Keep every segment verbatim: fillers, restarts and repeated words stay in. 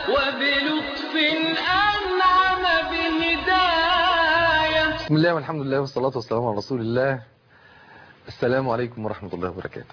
وبلطف أنعم بهداية. بسم الله والحمد لله والصلاة والسلام على رسول الله. السلام عليكم ورحمة الله وبركاته.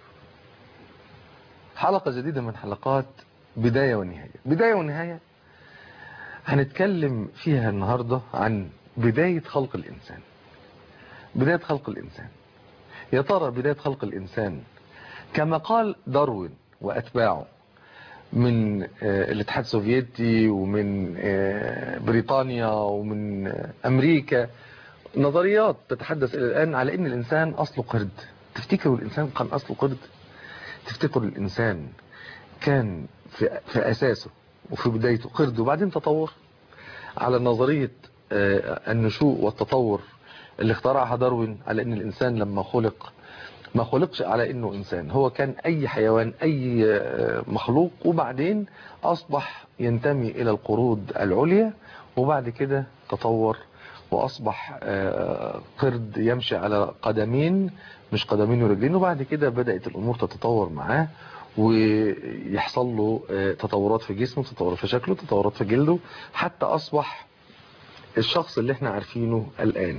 حلقة جديدة من حلقات بداية ونهاية. بداية ونهاية هنتكلم فيها النهاردة عن بداية خلق الإنسان. بداية خلق الإنسان، يا ترى بداية خلق الإنسان كما قال داروين وأتباعه من الاتحاد السوفيتي ومن بريطانيا ومن أمريكا، نظريات تتحدث إلى الآن على أن الإنسان أصله قرد. تفتكروا الإنسان كان أصله قرد؟ تفتكروا الإنسان كان في, في أساسه وفي بدايته قرد وبعدين تطور؟ على نظرية النشوء والتطور اللي اخترعها داروين، على أن الإنسان لما خلق ما خلقش على أنه إنسان، هو كان أي حيوان أي مخلوق، وبعدين أصبح ينتمي إلى القرود العليا، وبعد كده تطور وأصبح قرد يمشي على قدمين مش قدمين ورجلين، وبعد كده بدأت الأمور تتطور معاه ويحصل له تطورات في جسمه، تطورات في شكله، تطورات في جلده، حتى أصبح الشخص اللي احنا عارفينه الآن.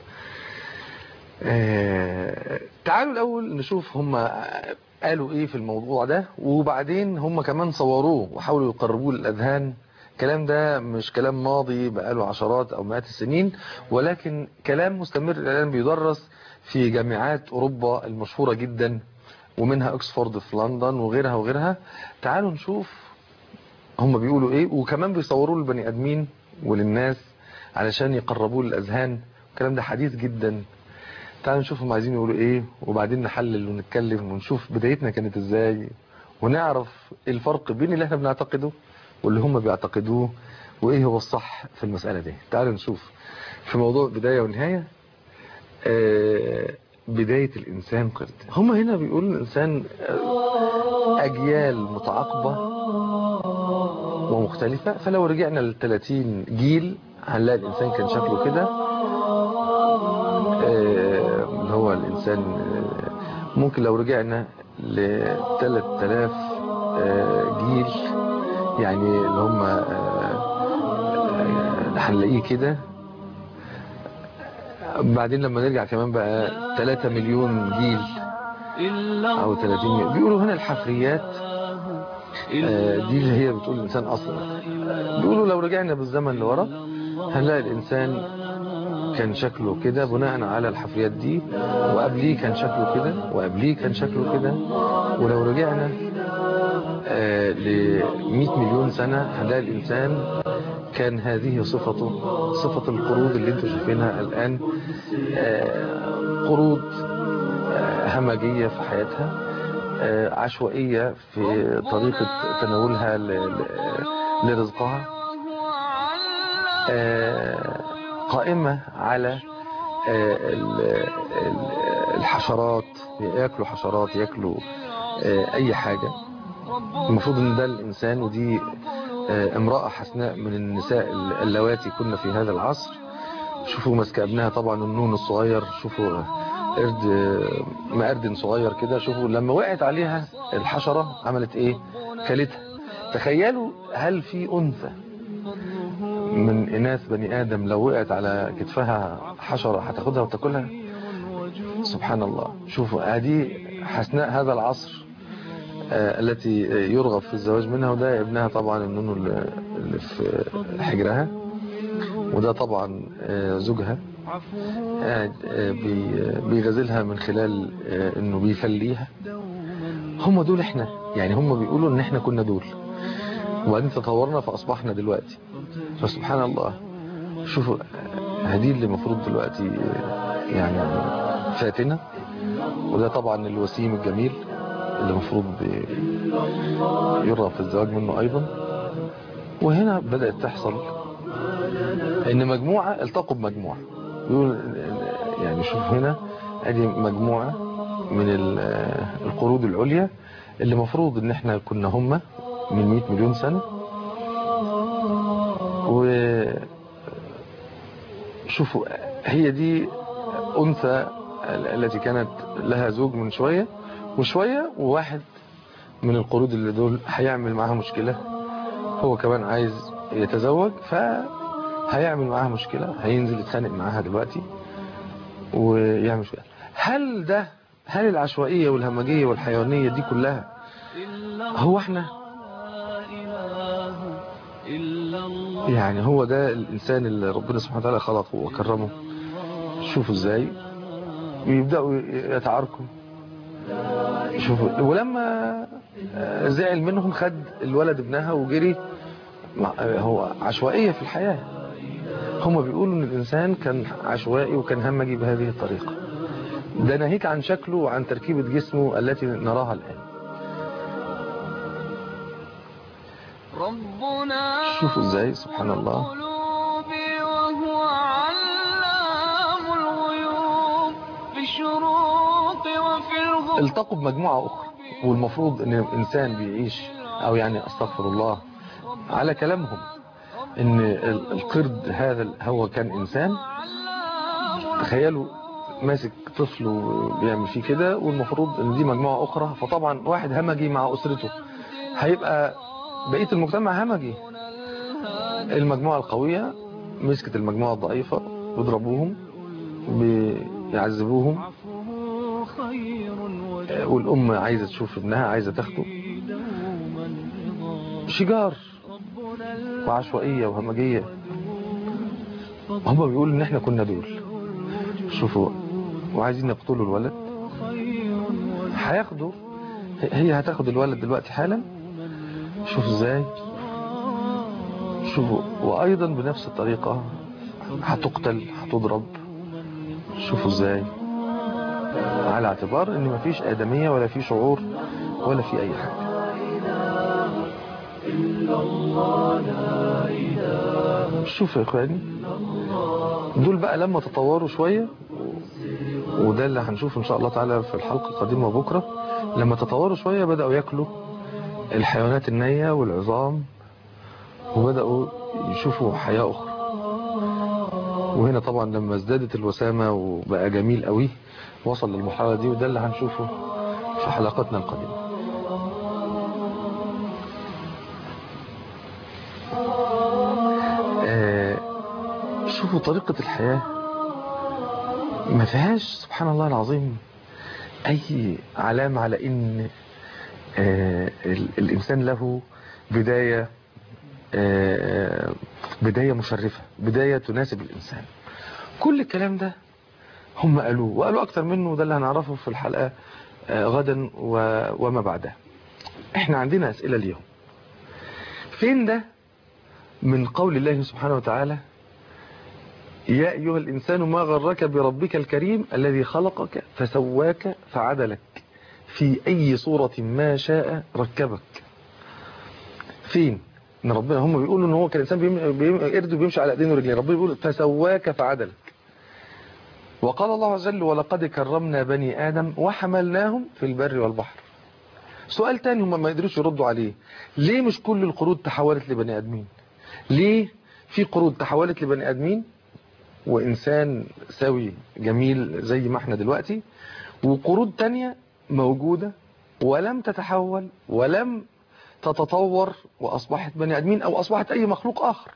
آه تعالوا الأول نشوف هم قالوا ايه في الموضوع ده، وبعدين هم كمان صوروه وحاولوا يقربوه للأذهان. الكلام ده مش كلام ماضي بقاله عشرات أو مئات السنين، ولكن كلام مستمر الآن بيدرس في جامعات أوروبا المشهورة جدا، ومنها أكسفورد في لندن وغيرها وغيرها. تعالوا نشوف هم بيقولوا ايه، وكمان بيصوروه للبني آدمين وللناس علشان يقربوه للأذهان. الكلام ده حديث جدا. تعالوا نشوف هم عايزين يقولوا ايه، وبعدين نحلل ونتكلم ونشوف بدايتنا كانت ازاي، ونعرف الفرق بين اللي احنا بنعتقده واللي هم بيعتقدوه، وايه هو الصح في المسألة دي. تعالوا نشوف في موضوع بداية ونهاية. آه بداية الإنسان قرد. هم هنا بيقولوا الإنسان أجيال متعاقبة ومختلفة، فلو رجعنا للثلاثين جيل هنلاقي الإنسان كان شكله كده. اللي هو الإنسان ممكن لو رجعنا لثلاث آلاف جيل، يعني اللي هم هنلاقيه كده. بعدين لما نرجع كمان بقى ثلاثة مليون جيل أو ثلاثين مليون. بيقولوا هنا الحفريات دي اللي هي بتقول الإنسان أصلا. بيقولوا لو رجعنا بالزمن لورا هنلاقي الإنسان كان شكله كده بناء على الحفريات دي، وقبليه كان شكله كده، وقبليه كان شكله كده. ولو رجعنا آه ل مئة مليون سنة هنلاقي الإنسان كان هذه صفته، صفة القرود اللي انتم شايفينها الآن. آه قرود آه همجية في حياتها، آه عشوائية في طريقة تناولها لرزقها، آه قائمة على الحشرات، يأكلوا حشرات، يأكلوا أي حاجة. المفروض أن ده الإنسان، ودي امرأة حسناء من النساء اللواتي كنا في هذا العصر. شوفوا ماسكة ابنها طبعا النون الصغير، شوفوا قرد مقرد صغير كده، شوفوا لما وقعت عليها الحشرة عملت ايه، كلتها. تخيلوا هل في أنثى من إناث بني آدم لو وقعت على كتفها حشرة هتاخدها وتاكلها؟ سبحان الله. شوفوا هذه حسناء هذا العصر آه التي يرغب في الزواج منها، وده ابنها طبعا النونو اللي في حجرها، وده طبعا آه زوجها قاعد آه بيغزلها من خلال آه انه بيفليها. هم دول احنا، يعني هم بيقولوا ان احنا كنا دول، وبعدين تطورنا فاصبحنا دلوقتي. فسبحان الله. شوفوا هذه اللي المفروض دلوقتي يعني فاتنة، وده طبعا الوسيم الجميل اللي المفروض يرغب في الزواج منه ايضا. وهنا بدأت تحصل ان مجموعة التقوا بمجموعة. يقول يعني شوف هنا ادي مجموعة من القرود العليا اللي مفروض ان احنا كنا هم من مئة مليون سنة. وشوفوا هي دي أنثى التي كانت لها زوج من شوية وشوية، وواحد من القرود اللي دول هيعمل معاها مشكلة هو كمان عايز يتزوج، فهيعمل معاها مشكلة، هينزل يتخانق معاها دلوقتي ويعمل مشكلة. هل ده هل العشوائية والهمجية والحيوانية دي كلها هو احنا؟ يعني هو ده الإنسان اللي ربنا سبحانه وتعالى خلقه وكرمه؟ شوفوا ازاي ويبدأوا يتعاركوا. شوفوا، ولما زعل منهم خد الولد ابنها وجري. هو عشوائية في الحياة. هم بيقولوا ان الإنسان كان عشوائي وكان همجي بهذه الطريقة. ده ناهيك عن شكله وعن تركيبة جسمه التي نراها الآن. شوفوا ازاي سبحان الله. التقوا بمجموعة أخرى، والمفروض ان الإنسان بيعيش، أو يعني أستغفر الله على كلامهم، ان القرد هذا هو كان إنسان. تخيلوا ماسك طفل وبيعمل فيه كده، والمفروض ان دي مجموعة أخرى. فطبعا واحد همجي مع أسرته، هيبقى بقية المجتمع همجي. المجموعة القوية مسكت المجموعة الضعيفة، بيضربوهم بيعذبوهم، والأم عايزة تشوف ابنها، عايزة تاخده. شجار وعشوائية وهمجية. هم بيقولوا ان احنا كنا دول. شوفوا، وعايزين يقتلوا الولد. هياخدوا، هي هتاخد الولد دلوقتي حالا. شوفوا ازاي. شوفوا، وايضا بنفس الطريقة هتقتل، هتضرب. شوفوا ازاي، على اعتبار ان مفيش آدمية ولا في شعور ولا في اي حاجة. شوفوا يا اخواني، دول بقى لما تطوروا شوية، وده اللي هنشوفه ان شاء الله تعالى في الحلقة القادمة بكرة، لما تطوروا شوية بدأوا ياكلوا الحيوانات النية والعظام، وبدأوا يشوفوا حياة أخرى. وهنا طبعا لما ازدادت الوسامة وبقى جميل قوي، وصل للمرحلة دي، وده اللي هنشوفه في حلقتنا القادمة. آه شوفوا طريقة الحياة ما فيهاش سبحان الله العظيم أي علامة على إن آه الإنسان له بداية، آه بداية مشرفة، بداية تناسب الإنسان. كل الكلام ده هم قالوه، وقالوا أكتر منه، وده اللي هنعرفه في الحلقة آه غدا وما بعدها. احنا عندنا أسئلة اليوم. فين ده من قول الله سبحانه وتعالى: يا أيها الإنسان ما غرك بربك الكريم الذي خلقك فسواك فعدلك في أي صورة ما شاء ركبك. فين ان ربنا، هم بيقولوا ان هو كان انسان قرد وبيمشي على ايدين ورجلين، ربنا بيقول فسواك فعدلك. وقال الله عز وجل: ولقد كرمنا بني آدم وحملناهم في البر والبحر. سؤال تاني هم ما يقدروش يردوا عليه: ليه مش كل القرود تحولت لبني آدمين؟ ليه في قرود تحولت لبني آدمين وإنسان سوي جميل زي ما احنا دلوقتي، وقرود تانية موجودة ولم تتحول ولم تتطور وأصبحت بني آدمين أو أصبحت أي مخلوق آخر؟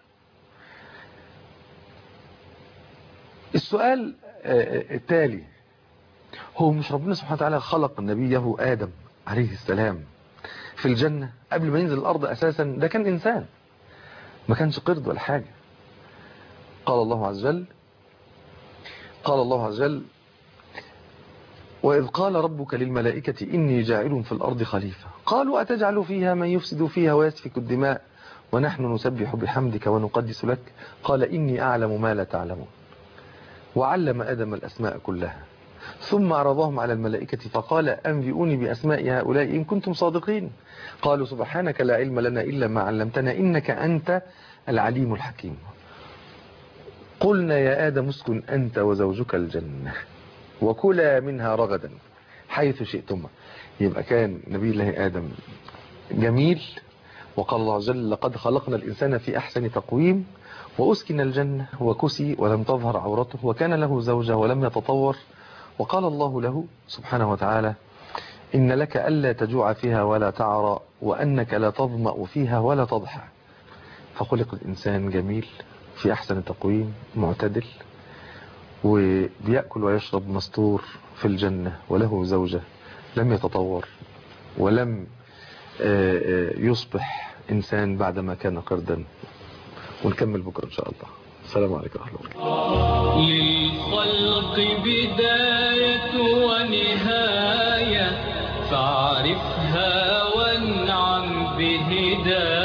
السؤال التالي: هو مش ربنا سبحانه وتعالى خلق نبيه آدم عليه السلام في الجنة قبل ما ينزل الأرض أساسا؟ ده كان إنسان، ما كانش قرد ولا حاجة. قال الله عز وجل قال الله عز وجل: وإذ قال ربك للملائكة إني جاعل في الأرض خليفة قالوا أتجعل فيها من يفسد فيها ويسفك الدماء ونحن نسبح بحمدك ونقدس لك قال إني أعلم ما لا تعلمون. وعلم آدم الأسماء كلها ثم عرضهم على الملائكة فقال أنبئوني بأسماء هؤلاء إن كنتم صادقين قالوا سبحانك لا علم لنا إلا ما علمتنا إنك أنت العليم الحكيم. قلنا يا آدم اسكن أنت وزوجك الجنة وكلا منها رغدا حيث شئتما. يبقى كان نبي الله آدم جميل، وقال الله عز وجل: لقد خلقنا الإنسان في أحسن تقويم وأسكن الجنة وكسي ولم تظهر عورته وكان له زوجة ولم يتطور. وقال الله له سبحانه وتعالى: إن لك ألا تجوع فيها ولا تعرى وأنك لا تظمأ فيها ولا تضحى فخلق الإنسان جميل في أحسن تقويم معتدل، وبيأكل ويشرب مستور في الجنة، وله زوجة لم يتطور ولم يصبح إنسان بعدما كان قردا. ونكمل بكرة إن شاء الله. السلام عليكم ورحمة الله. للخلق بداية ونهاية فاعرفها وانعم بهداية.